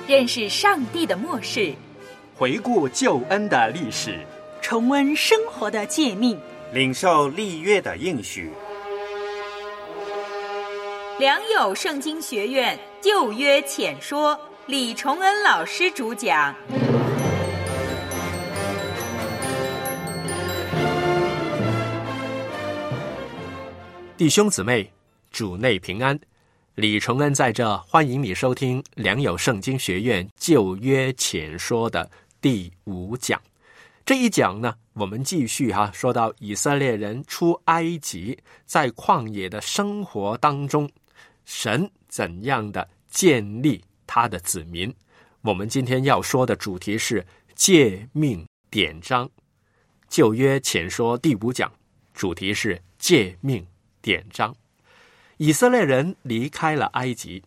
认识上帝的默示， 回顾救恩的历史， 重温生活的诫命， 领受立约的应许。 良友圣经学院旧约浅说，李崇恩老师主讲。 弟兄姊妹，主内平安。李崇恩在这欢迎你收听良友圣经学院旧约浅说的第5讲。这一讲呢，我们继续说到以色列人出埃及，在旷野的生活当中，神怎样的建立他的子民。我们今天要说的主题是诫命典章。旧约浅说第5讲，主题是诫命典章。以色列人离开了埃及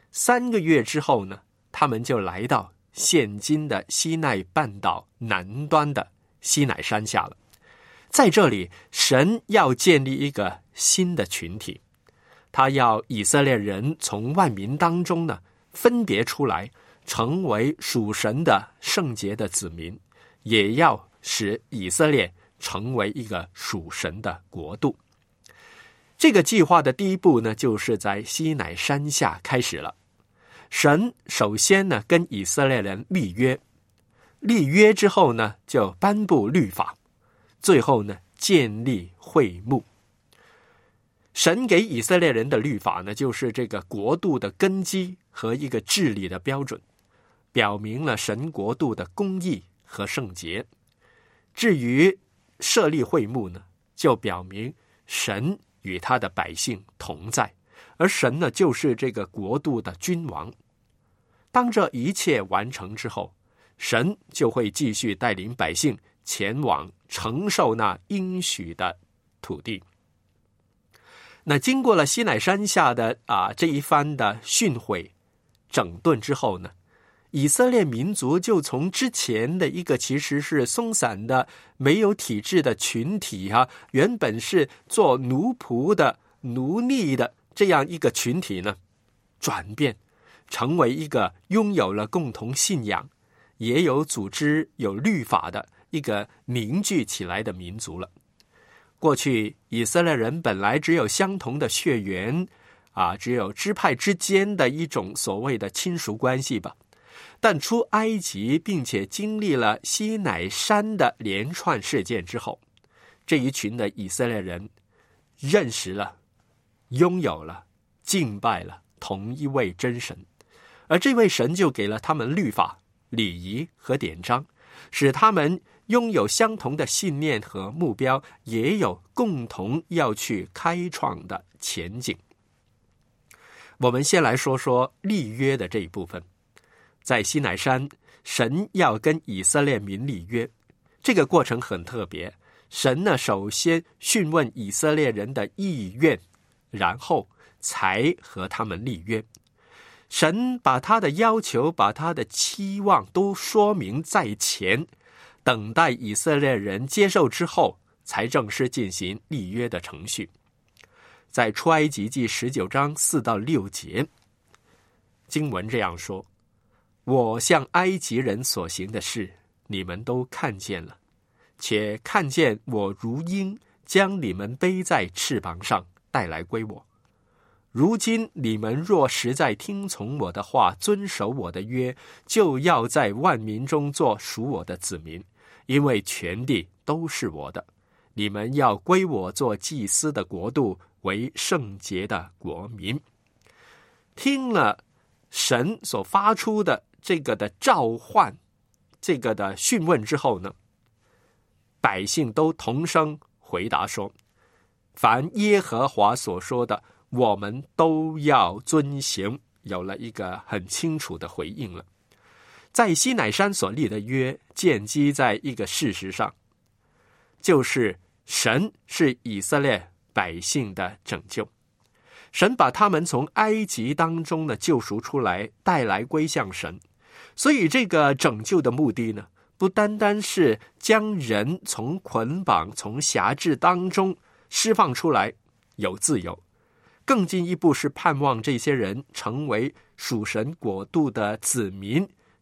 3个月之后呢，他们就来到现今的西奈半岛南端的西乃山下了。在这里，神要建立一个新的群体，他要以色列人从万民当中呢分别出来，成为属神的圣洁的子民，也要使以色列成为一个属神的国度。这个计划的第一步呢，就是在西乃山下开始了。神首先呢跟以色列人立约，立约之后呢就颁布律法，最后呢建立会幕。神给以色列人的律法呢，就是这个国度的根基和一个治理的标准，表明了神国度的公义和圣洁。至于设立会幕呢，就表明神与他的百姓同在，而神呢就是这个国度的君王。当这一切完成之后，神就会继续带领百姓前往承受那应许的土地。那经过了西乃山下的这一番的训诲整顿之后呢，以色列民族就从之前的一个其实是松散的没有体制的群体原本是做奴仆的奴隶的这样一个群体呢，转变成为一个拥有了共同信仰，也有组织有律法的一个凝聚起来的民族了。过去以色列人本来只有相同的血缘只有支派之间的一种所谓的亲属关系吧。但出埃及并且经历了西乃山的连串事件之后，这一群的以色列人认识了、拥有了、敬拜了同一位真神，而这位神就给了他们律法、礼仪和典章，使他们拥有相同的信念和目标，也有共同要去开创的前景。我们先来说说立约的这一部分。在西乃山，神要跟以色列民立约，这个过程很特别。神呢，首先询问以色列人的意愿，然后才和他们立约。神把他的要求、把他的期望都说明在前，等待以色列人接受之后，才正式进行立约的程序。在出埃及记19章4到6节，经文这样说：我向埃及人所行的事，你们都看见了，且看见我如鹰将你们背在翅膀上带来归我。如今你们若实在听从我的话，遵守我的约，就要在万民中做属我的子民，因为全地都是我的。你们要归我做祭司的国度，为圣洁的国民。听了神所发出的这个的召唤，这个的讯问之后呢，百姓都同声回答说：凡耶和华所说的，我们都要遵行。有了一个很清楚的回应了。在西乃山所立的约，建基在一个事实上，就是神是以色列百姓的拯救。神把他们从埃及当中的救赎出来，带来归向神。所以这个拯救的目的呢，不单单是将人从捆绑、从辖制当中释放出来，有自由，更进一步是盼望这些人成为属神国度的子民，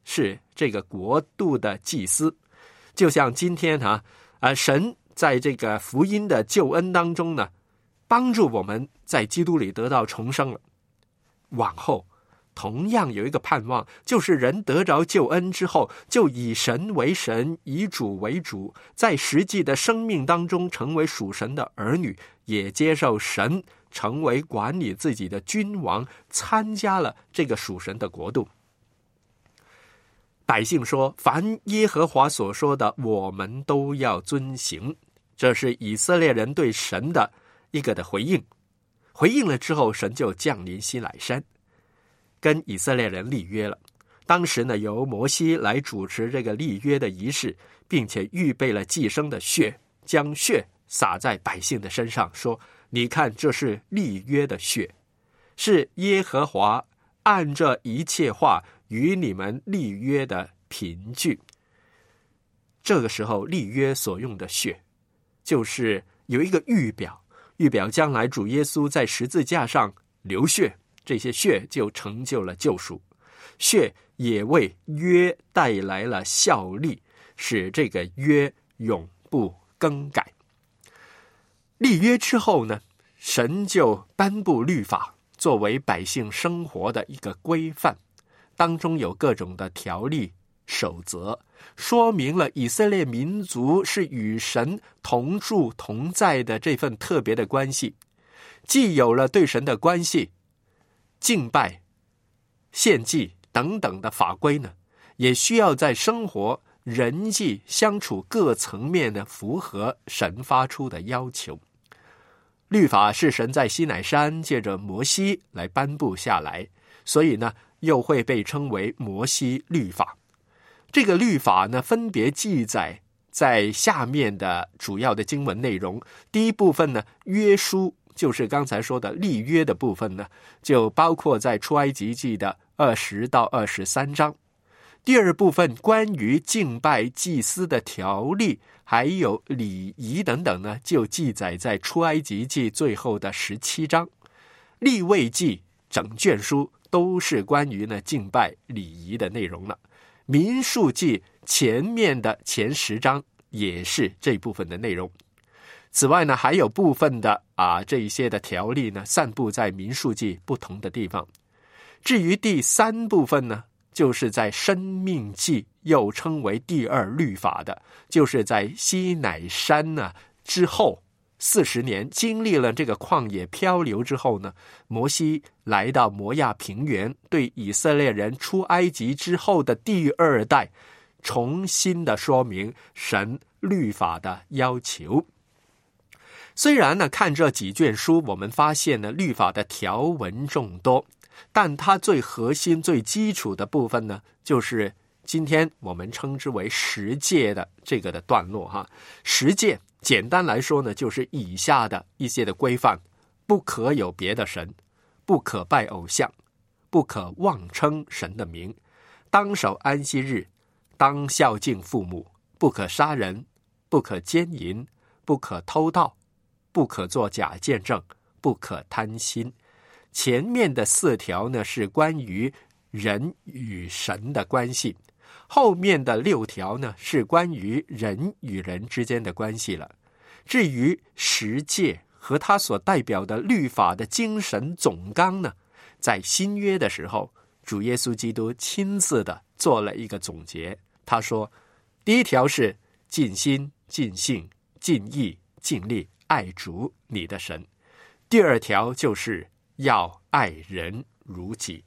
是这个国度的祭司。就像今天神在这个福音的救恩当中呢，帮助我们在基督里得到重生了。往后同样有一个盼望，就是人得着救恩之后，就以神为神，以主为主，在实际的生命当中成为属神的儿女，也接受神成为管理自己的君王，参加了这个属神的国度。百姓说，凡耶和华所说的，我们都要遵行。这是以色列人对神的一个的回应。回应了之后，神就降临西乃山，跟以色列人立约了。当时呢，由摩西来主持这个立约的仪式，并且预备了祭牲的血，将血洒在百姓的身上，说，你看，这是立约的血，是耶和华按这一切话与你们立约的凭据。这个时候立约所用的血，就是有一个预表将来主耶稣在十字架上流血，这些血就成就了救赎。血也为约带来了效力，使这个约永不更改。立约之后呢，神就颁布律法，作为百姓生活的一个规范，当中有各种的条例守则，说明了以色列民族是与神同住同在的这份特别的关系。既有了对神的关系，敬拜、献祭等等的法规呢，也需要在生活、人际相处各层面的符合神发出的要求。律法是神在西乃山借着摩西来颁布下来，所以呢，又会被称为摩西律法。这个律法呢，分别记载在下面的主要的经文内容。第一部分呢，约书，就是刚才说的立约的部分呢，就包括在出埃及记的20到23章。第二部分关于敬拜祭司的条例还有礼仪等等呢，就记载在出埃及记最后的17章。利未记整卷书都是关于呢敬拜礼仪的内容了。民数记前面的前10章也是这部分的内容。此外呢，还有部分的这一些的条例呢，散布在民数记不同的地方。至于第3部分呢，就是在申命记，又称为第2律法的，就是在西乃山呢之后40年，经历了这个旷野漂流之后呢，摩西来到摩亚平原，对以色列人出埃及之后的第2代重新的说明神律法的要求。虽然呢，看这几卷书，我们发现呢，律法的条文众多，但它最核心、最基础的部分呢，就是今天我们称之为十诫的这个的段落十诫简单来说呢，就是以下的一些的规范：不可有别的神，不可拜偶像，不可妄称神的名，当守安息日，当孝敬父母，不可杀人，不可奸淫，不可偷盗，不可作假见证，不可贪心。前面的4条呢，是关于人与神的关系，后面的6条呢，是关于人与人之间的关系了。至于十诫和它所代表的律法的精神总纲呢，在新约的时候，主耶稣基督亲自的做了一个总结。他说，第1条是尽心、尽性、尽意、尽力爱主你的神。第2条就是要爱人如己。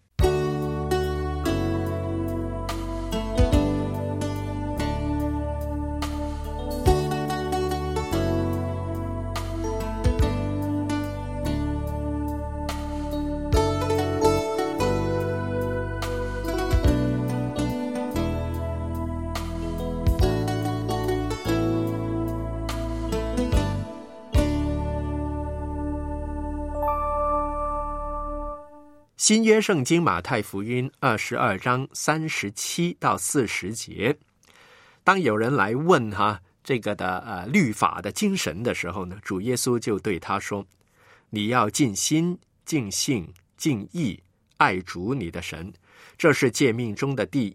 新约圣经马太福音22章37到40节，当有人来问这个的律法的精神的时候呢，主耶稣就对他说，你要尽心、尽性、尽意爱主你的神，这是诫命中的第1，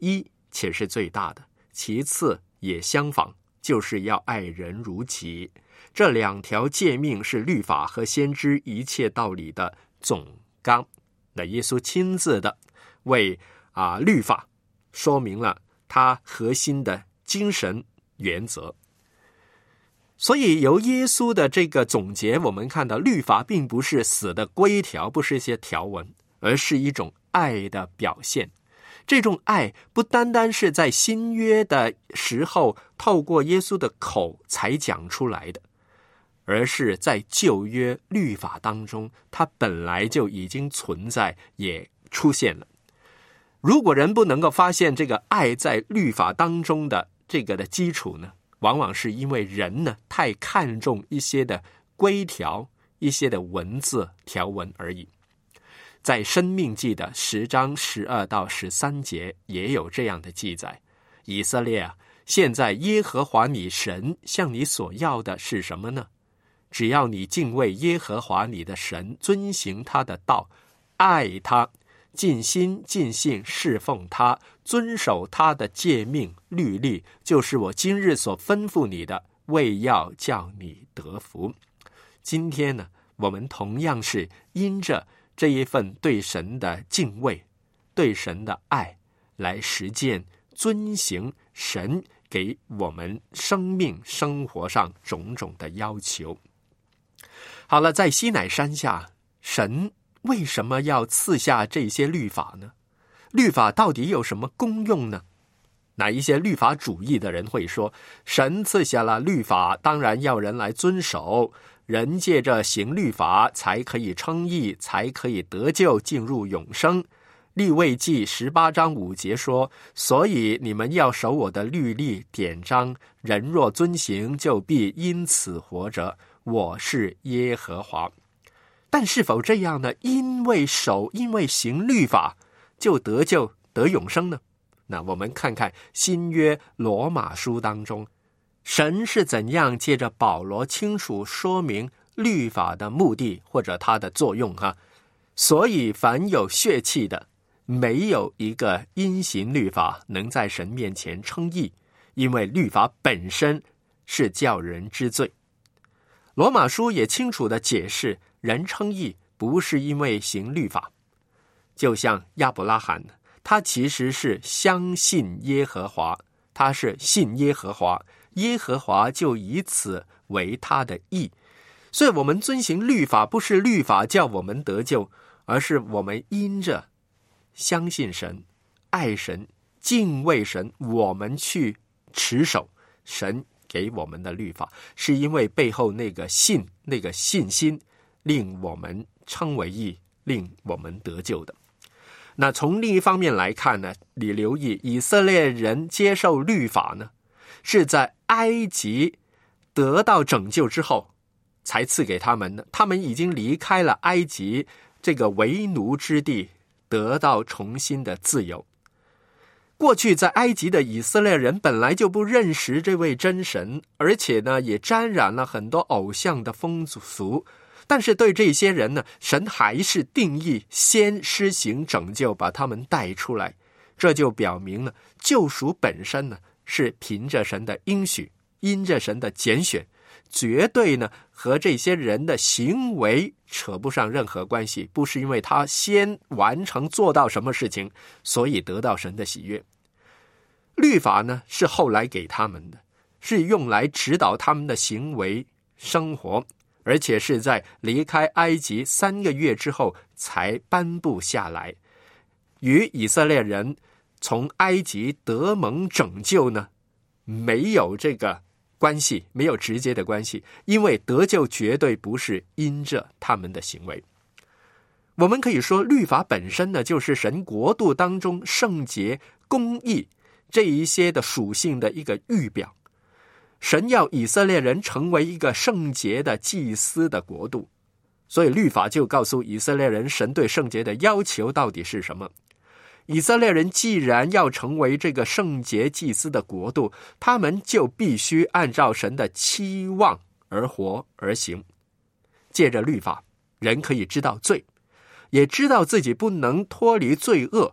且是最大的，其次也相仿，就是要爱人如己。这两条诫命是律法和先知一切道理的总纲。那耶稣亲自的为律法说明了他核心的精神原则。所以由耶稣的这个总结，我们看到律法并不是死的规条，不是一些条文，而是一种爱的表现。这种爱不单单是在新约的时候透过耶稣的口才讲出来的，而是在旧约律法当中，它本来就已经存在，也出现了。如果人不能够发现这个爱在律法当中的这个的基础呢，往往是因为人呢太看重一些的规条、一些的文字条文而已。在申命记的10章12到13节也有这样的记载：以色列啊，现在耶和华你神向你所要的是什么呢？只要你敬畏耶和华你的神，遵行他的道，爱他，尽心尽性侍奉他，遵守他的诫命律例，就是我今日所吩咐你的，为要叫你得福。今天呢，我们同样是因着这一份对神的敬畏，对神的爱，来实践遵行神给我们生命生活上种种的要求。好了，在西乃山下，神为什么要赐下这些律法呢？律法到底有什么功用呢？那一些律法主义的人会说，神赐下了律法，当然要人来遵守，人借着行律法才可以称义，才可以得救，进入永生。利未记18章5节说，所以你们要守我的律例典章，人若遵行，就必因此活着，我是耶和华。但是否这样呢？因为行律法就得救得永生呢？那我们看看新约罗马书当中，神是怎样借着保罗清楚说明律法的目的或者它的作用所以凡有血气的，没有一个因行律法能在神面前称义，因为律法本身是叫人知罪。罗马书也清楚地解释，人称义不是因为行律法。就像亚伯拉罕，他其实是相信耶和华，他是信耶和华，耶和华就以此为他的义。所以我们遵行律法，不是律法叫我们得救，而是我们因着相信神、爱神、敬畏神，我们去持守神给我们的律法，是因为背后那个信心令我们称为义，令我们得救的。那从另一方面来看呢，你留意以色列人接受律法呢，是在埃及得到拯救之后才赐给他们的。他们已经离开了埃及这个为奴之地，得到重新的自由。过去在埃及的以色列人本来就不认识这位真神，而且呢也沾染了很多偶像的风俗，但是对这些人呢，神还是定义先施行拯救，把他们带出来。这就表明了救赎本身呢是凭着神的应许，因着神的拣选，绝对呢和这些人的行为扯不上任何关系，不是因为他先完成做到什么事情，所以得到神的喜悦。律法呢是后来给他们的，是用来指导他们的行为生活，而且是在离开埃及3个月之后才颁布下来。与以色列人从埃及得蒙拯救呢没有这个关系，没有直接的关系，因为得救绝对不是因着他们的行为。我们可以说律法本身呢就是神国度当中圣洁、公义这一些的属性的一个预表。神要以色列人成为一个圣洁的祭司的国度，所以律法就告诉以色列人神对圣洁的要求到底是什么。以色列人既然要成为这个圣洁祭司的国度，他们就必须按照神的期望而活而行。借着律法，人可以知道罪，也知道自己不能脱离罪恶，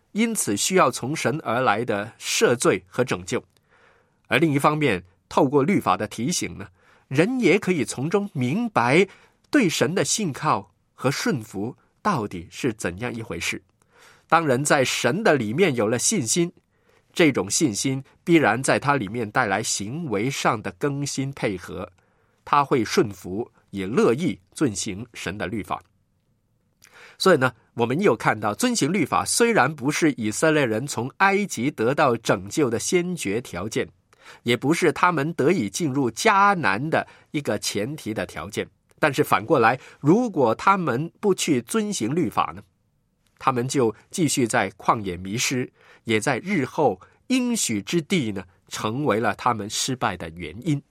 因此需要从神而来的赦罪和拯救。而另一方面，透过律法的提醒呢，人也可以从中明白对神的信靠和顺服到底是怎样一回事。当人在神的里面有了信心，这种信心必然在他里面带来行为上的更新配合，他会顺服，也乐意遵行神的律法。所以呢，我们又看到遵行律法虽然不是以色列人从埃及得到拯救的先决条件，也不是他们得以进入迦南的一个前提的条件，但是反过来，如果他们不去遵行律法呢，他们就继续在旷野迷失，也在日后应许之地呢，成为了他们失败的原因。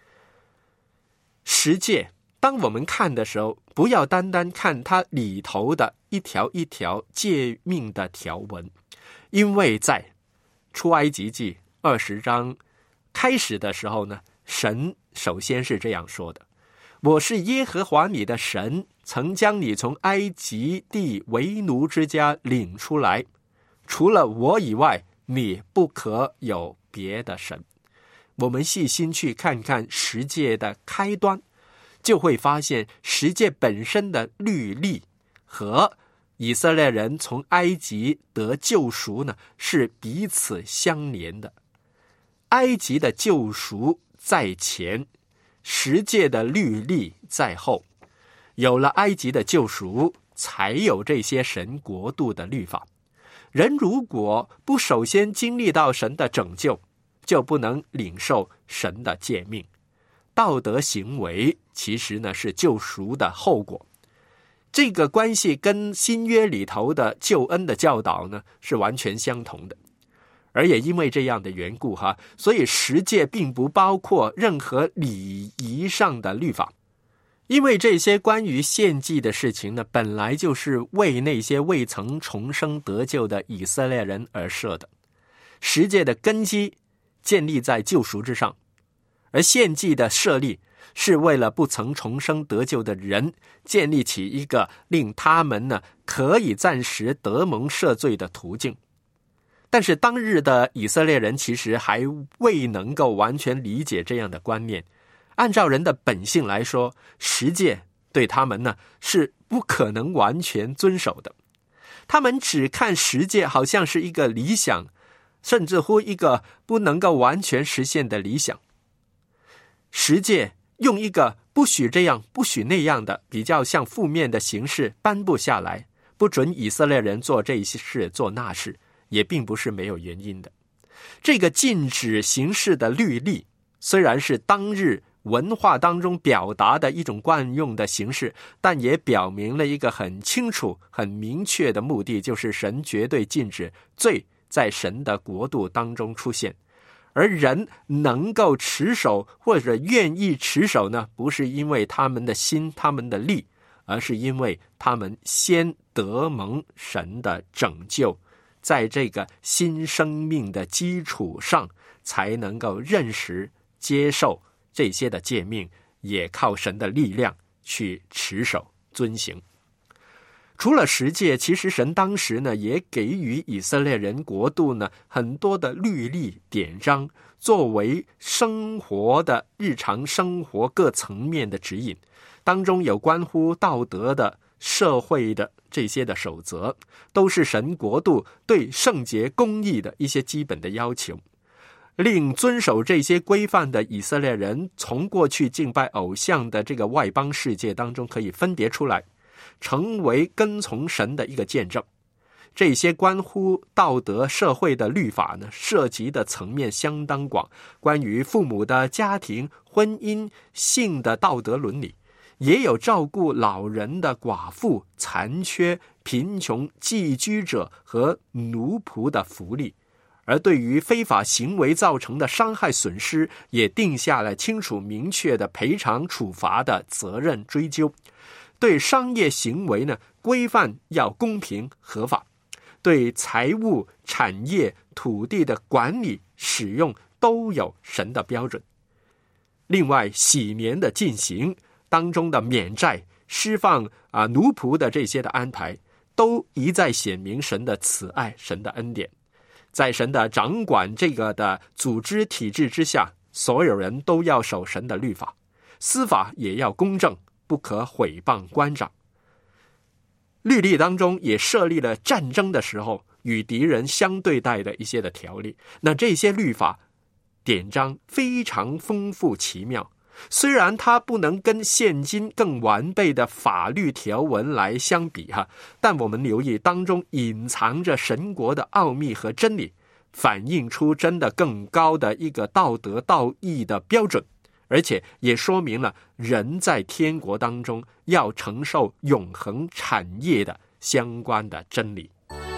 十诫，当我们看的时候，不要单单看它里头的一条一条诫命的条文，因为在出埃及记20章开始的时候呢，神首先是这样说的：我是耶和华你的神，曾将你从埃及地为奴之家领出来，除了我以外，你不可有别的神。我们细心去看看十诫的开端，就会发现十诫本身的律例和以色列人从埃及得救赎呢，是彼此相连的。埃及的救赎在前，十诫的律例在后。有了埃及的救赎，才有这些神国度的律法。人如果不首先经历到神的拯救，就不能领受神的诫命。道德行为其实呢是救赎的后果。这个关系跟新约里头的救恩的教导呢是完全相同的。而也因为这样的缘故所以十诫并不包括任何礼仪上的律法。因为这些关于献祭的事情呢，本来就是为那些未曾重生得救的以色列人而设的。十诫的根基建立在救赎之上，而献祭的设立是为了不曾重生得救的人建立起一个令他们呢可以暂时得蒙赦罪的途径。但是当日的以色列人其实还未能够完全理解这样的观念。按照人的本性来说，十诫对他们呢是不可能完全遵守的。他们只看十诫好像是一个理想，甚至乎一个不能够完全实现的理想。十诫用一个不许这样不许那样的比较像负面的形式颁布下来，不准以色列人做这些事做那事，也并不是没有原因的。这个禁止行事的律例虽然是当日文化当中表达的一种惯用的形式，但也表明了一个很清楚很明确的目的，就是神绝对禁止罪在神的国度当中出现。而人能够持守或者愿意持守呢，不是因为他们的心他们的力，而是因为他们先得蒙神的拯救，在这个新生命的基础上才能够认识接受这些的诫命，也靠神的力量去持守遵行。除了十诫，其实神当时呢也给予以色列人国度呢很多的律例典章，作为生活的日常生活各层面的指引。当中有关乎道德的、社会的这些的守则，都是神国度对圣洁公义的一些基本的要求，令遵守这些规范的以色列人从过去敬拜偶像的这个外邦世界当中可以分别出来，成为跟从神的一个见证。这些关乎道德社会的律法呢，涉及的层面相当广，关于父母的家庭、婚姻、性的道德伦理，也有照顾老人的寡妇、残缺、贫穷、寄居者和奴仆的福利。而对于非法行为造成的伤害损失，也定下了清楚明确的赔偿处罚的责任追究。对商业行为呢，规范要公平合法。对财务、产业、土地的管理、使用都有神的标准。另外，禧年的进行当中的免债、释放奴仆的这些的安排， 都一再显明神的慈爱，神的恩典。在神的掌管这个的组织体制之下，所有人都要守神的律法，司法也要公正，不可毁谤官长。律例当中也设立了战争的时候与敌人相对待的一些的条例。那这些律法典章非常丰富奇妙，虽然它不能跟现今更完备的法律条文来相比但我们留意当中隐藏着神国的奥秘和真理，反映出真的更高的一个道德道义的标准，而且也说明了人在天国当中要承受永恒产业的相关的真理。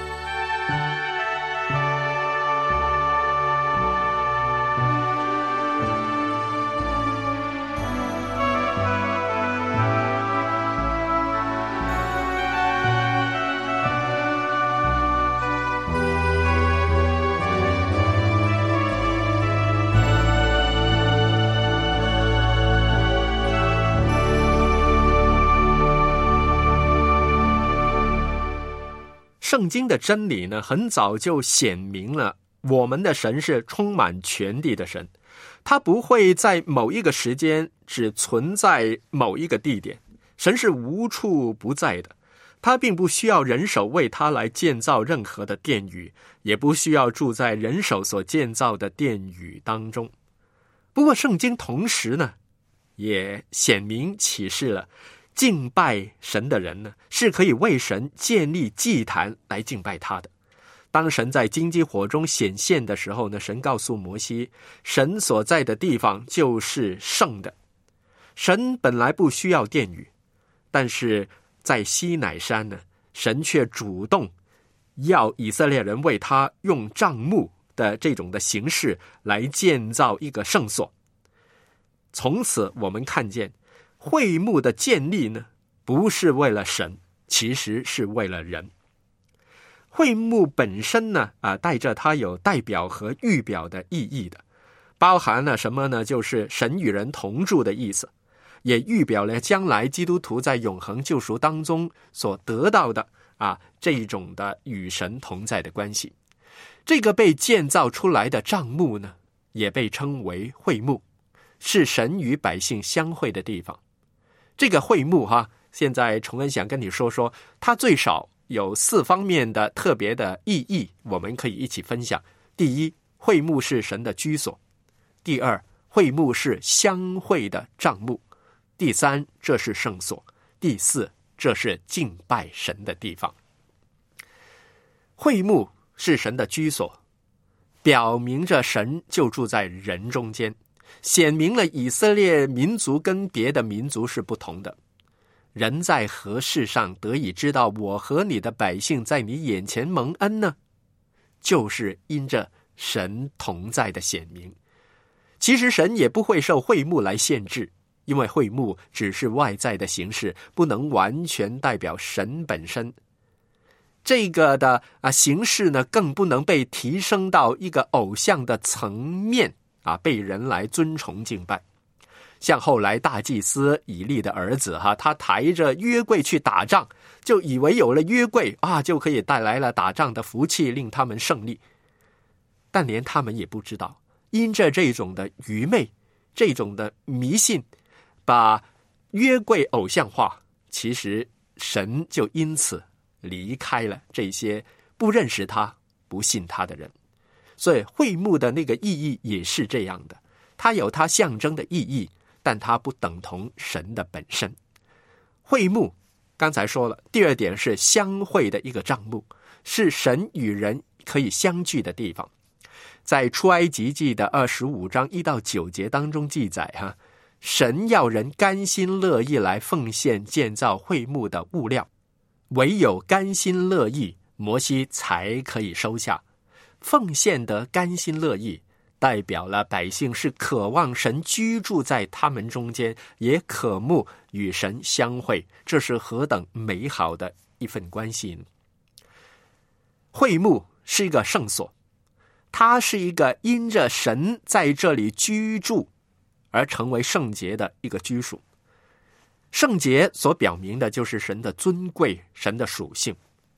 圣经的真理呢，很早就显明了我们的神是充满权力的神，他不会在某一个时间只存在某一个地点，神是无处不在的，他并不需要人手为他来建造任何的殿宇，也不需要住在人手所建造的殿宇当中。不过圣经同时呢，也显明启示了敬拜神的人呢，是可以为神建立祭坛来敬拜他的。当神在荆棘火中显现的时候呢，神告诉摩西，神所在的地方就是圣的。神本来不需要殿宇，但是在西乃山呢，神却主动要以色列人为他用帐幕的这种的形式来建造一个圣所。从此我们看见会幕的建立呢，不是为了神，其实是为了人。会幕本身呢，带着它有代表和预表的意义的，包含了什么呢？就是神与人同住的意思，也预表了将来基督徒在永恒救赎当中所得到的这种的与神同在的关系。这个被建造出来的帐幕呢，也被称为会幕，是神与百姓相会的地方。这个会幕现在崇恩想跟你说说，它最少有4方面的特别的意义，我们可以一起分享。第一，会幕是神的居所；第二，会幕是相会的帐幕；第三，这是圣所；第四，这是敬拜神的地方。会幕是神的居所，表明着神就住在人中间，显明了以色列民族跟别的民族是不同的。人在何事上得以知道我和你的百姓在你眼前蒙恩呢？就是因着神同在的显明。其实神也不会受会幕来限制，因为会幕只是外在的形式，不能完全代表神本身。这个的形式呢，更不能被提升到一个偶像的层面被人来尊崇敬拜。像后来大祭司以利的儿子他抬着约柜去打仗，就以为有了约柜就可以带来了打仗的福气，令他们胜利。但连他们也不知道，因着这种的愚昧，这种的迷信，把约柜偶像化，其实神就因此离开了这些不认识他、不信他的人。所以会幕的那个意义也是这样的，它有它象征的意义，但它不等同神的本身。会幕刚才说了，第二点是相会的一个帐幕，是神与人可以相聚的地方。在出埃及记的25章1到9节当中记载神要人甘心乐意来奉献建造会幕的物料，唯有甘心乐意，摩西才可以收下。奉献的甘心乐意，代表了百姓是渴望神居住在他们中间，也渴慕与神相会，这是何等美好的一份关系呢？会幕是一个圣所，它是一个因着神在这里居住而成为圣洁的一个居属。圣洁所表明的就是神的尊贵，神的属性。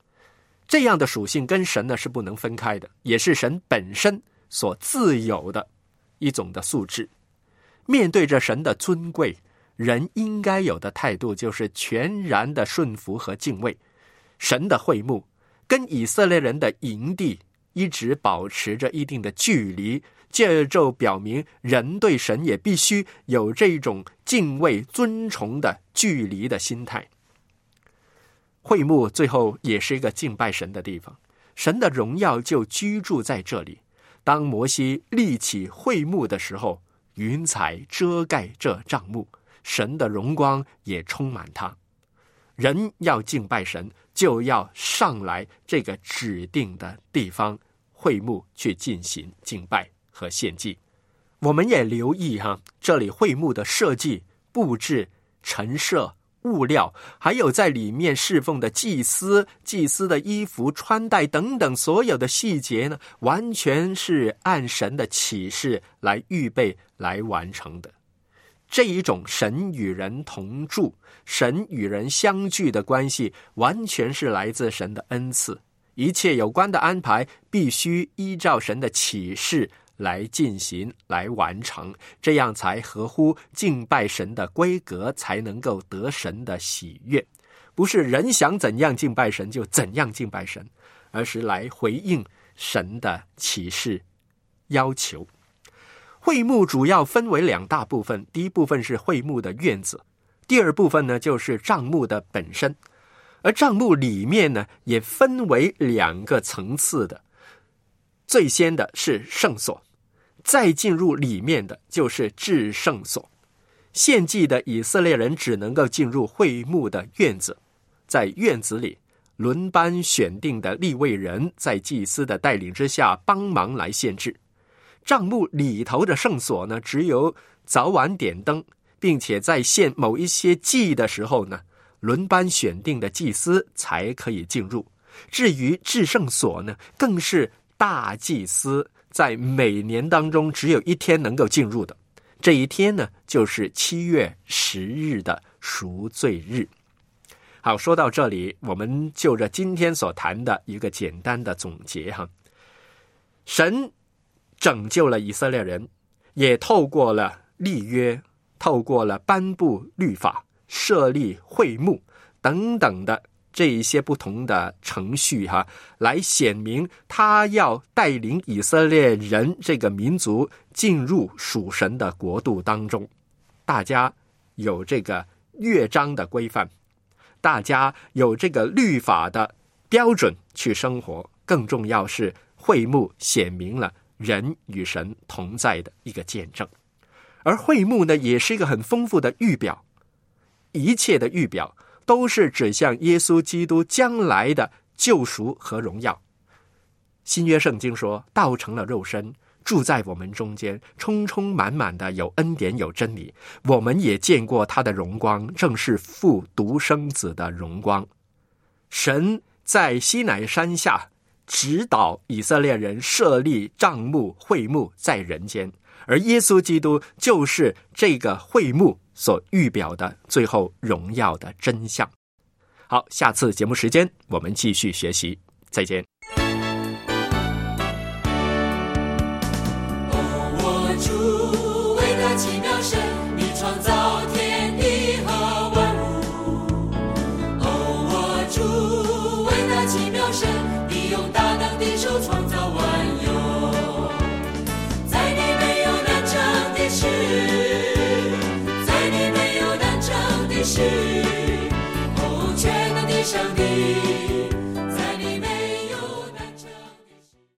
这样的属性跟神呢是不能分开的，也是神本身所自有的一种的素质。面对着神的尊贵，人应该有的态度就是全然的顺服和敬畏。神的会幕跟以色列人的营地一直保持着一定的距离，这就表明人对神也必须有这种敬畏尊崇的距离的心态。会幕最后也是一个敬拜神的地方，神的荣耀就居住在这里。当摩西立起会幕的时候，云彩遮盖这帐幕，神的荣光也充满它。人要敬拜神，就要上来这个指定的地方会幕去进行敬拜和献祭。我们也留意这里会幕的设计、布置、陈设、物料，还有在里面侍奉的祭司的衣服、穿戴等等所有的细节呢，完全是按神的启示来预备来完成的。这一种神与人同住、神与人相聚的关系，完全是来自神的恩赐。一切有关的安排必须依照神的启示来进行来完成，这样才合乎敬拜神的规格，才能够得神的喜悦。不是人想怎样敬拜神就怎样敬拜神，而是来回应神的启示要求。会幕主要分为两大部分，第一部分是会幕的院子，第二部分呢就是帐幕的本身。而帐幕里面呢也分为两个层次的，最先的是圣所，再进入里面的就是至圣所。献祭的以色列人只能够进入会幕的院子，在院子里轮班选定的利未人在祭司的带领之下帮忙来献祭。帐幕里头的圣所呢，只有早晚点灯，并且在献某一些祭的时候呢，轮班选定的祭司才可以进入。至于至圣所呢，更是大祭司在每年当中只有一天能够进入的，这一天呢就是7月10日的赎罪日。好，说到这里，我们就着今天所谈的一个简单的总结神拯救了以色列人，也透过了立约，透过了颁布律法、设立会幕等等的这一些不同的程序来显明他要带领以色列人这个民族进入属神的国度当中。大家有这个乐章的规范，大家有这个律法的标准去生活，更重要是会幕显明了人与神同在的一个见证。而会幕呢，也是一个很丰富的预表，一切的预表都是指向耶稣基督将来的救赎和荣耀。新约圣经说，道成了肉身，住在我们中间，充充满满的有恩典有真理。我们也见过他的荣光，正是父独生子的荣光。神在西乃山下指导以色列人设立帐幕会幕在人间，而耶稣基督就是这个会幕所预表的最后荣耀的真相。好，下次节目时间我们继续学习，再见。 我主伟大奇妙神，你创造天地和万物。我主伟大奇妙神，你用大能的手创造万有，在你没有难成的事，在你没有难成的事。全能的上帝。